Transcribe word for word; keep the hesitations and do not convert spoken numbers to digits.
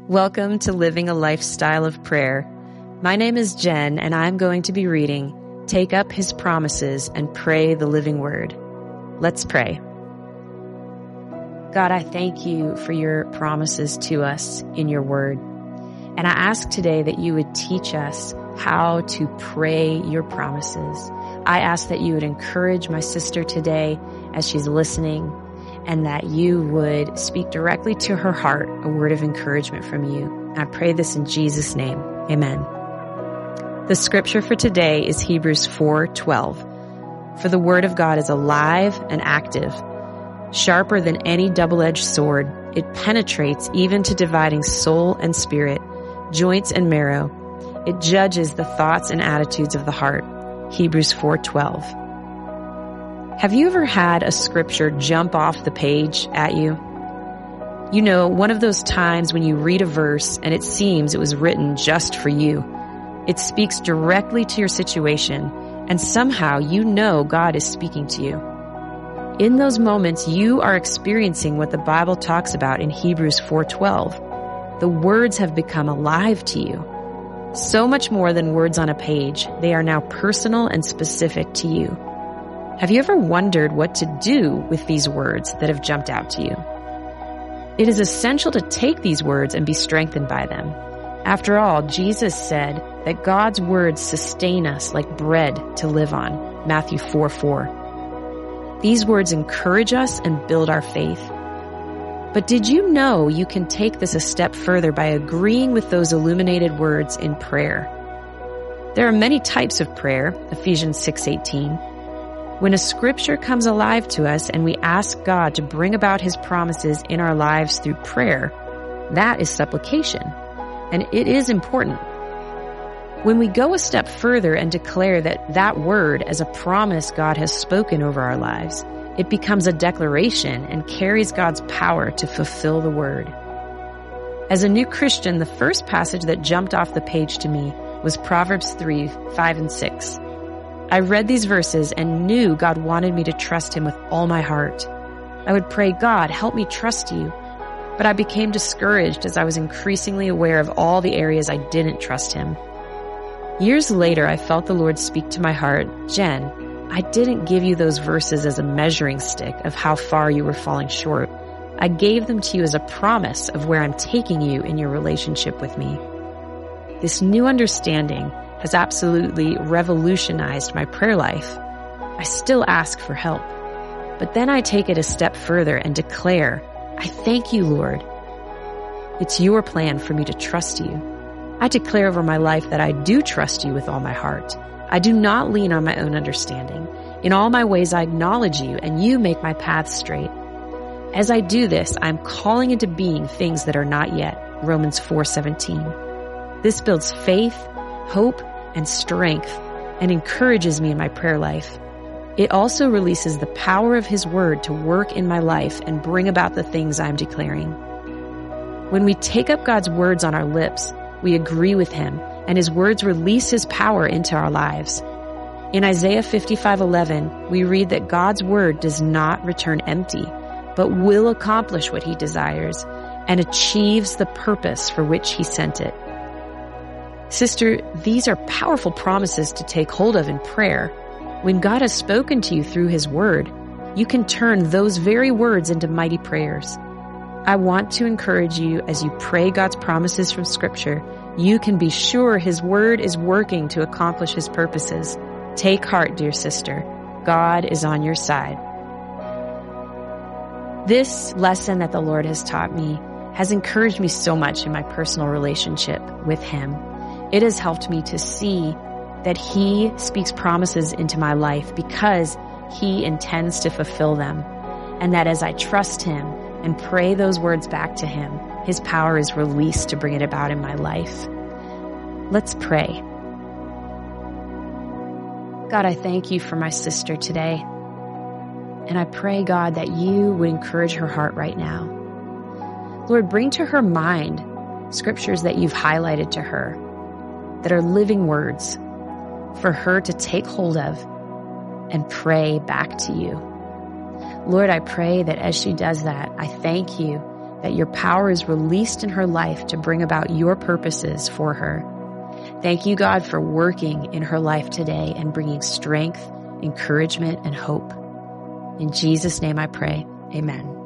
Welcome to Living a Lifestyle of Prayer. My name is Jen, and I'm going to be reading Take Up His Promises and Pray the Living Word. Let's pray. God, I thank you for your promises to us in your word. And I ask today that you would teach us how to pray your promises. I ask that you would encourage my sister today as she's listening, and that you would speak directly to her heart a word of encouragement from you. And I pray this in Jesus' name. Amen. The scripture for today is Hebrews four twelve. For the word of God is alive and active, sharper than any double-edged sword. It penetrates even to dividing soul and spirit, joints and marrow. It judges the thoughts and attitudes of the heart. Hebrews four twelve. Have you ever had a scripture jump off the page at you? You know, one of those times when you read a verse and it seems it was written just for you. It speaks directly to your situation, and somehow you know God is speaking to you. In those moments, you are experiencing what the Bible talks about in Hebrews four twelve. The words have become alive to you. So much more than words on a page, they are now personal and specific to you. Have you ever wondered what to do with these words that have jumped out to you? It is essential to take these words and be strengthened by them. After all, Jesus said that God's words sustain us like bread to live on, Matthew four four. These words encourage us and build our faith. But did you know you can take this a step further by agreeing with those illuminated words in prayer? There are many types of prayer, Ephesians six eighteen. When a scripture comes alive to us and we ask God to bring about his promises in our lives through prayer, that is supplication, and it is important. When we go a step further and declare that that word as a promise God has spoken over our lives, it becomes a declaration and carries God's power to fulfill the word. As a new Christian, the first passage that jumped off the page to me was Proverbs three five and six. I read these verses and knew God wanted me to trust him with all my heart. I would pray, God, help me trust you. But I became discouraged as I was increasingly aware of all the areas I didn't trust him. Years later, I felt the Lord speak to my heart, Jen, I didn't give you those verses as a measuring stick of how far you were falling short. I gave them to you as a promise of where I'm taking you in your relationship with me. This new understanding has absolutely revolutionized my prayer life. I still ask for help, but then I take it a step further and declare, I thank you, Lord. It's your plan for me to trust you. I declare over my life that I do trust you with all my heart. I do not lean on my own understanding. In all my ways I acknowledge you, and you make my path straight. As I do this, I'm calling into being things that are not yet, Romans four seventeen. This builds faith, hope, and strength, and encourages me in my prayer life. It also releases the power of his word to work in my life and bring about the things I'm declaring. When we take up God's words on our lips, we agree with him, and his words release his power into our lives. In Isaiah fifty-five eleven, we read that God's word does not return empty, but will accomplish what he desires and achieves the purpose for which he sent it. Sister, these are powerful promises to take hold of in prayer. When God has spoken to you through his word, you can turn those very words into mighty prayers. I want to encourage you as you pray God's promises from scripture, you can be sure his word is working to accomplish his purposes. Take heart, dear sister. God is on your side. This lesson that the Lord has taught me has encouraged me so much in my personal relationship with him. It has helped me to see that he speaks promises into my life because he intends to fulfill them, and that as I trust him and pray those words back to him, his power is released to bring it about in my life. Let's pray. God, I thank you for my sister today, and I pray, God, that you would encourage her heart right now. Lord, bring to her mind scriptures that you've highlighted to her that are living words for her to take hold of and pray back to you. Lord, I pray that as she does that, I thank you that your power is released in her life to bring about your purposes for her. Thank you, God, for working in her life today and bringing strength, encouragement, and hope. In Jesus' name I pray, amen.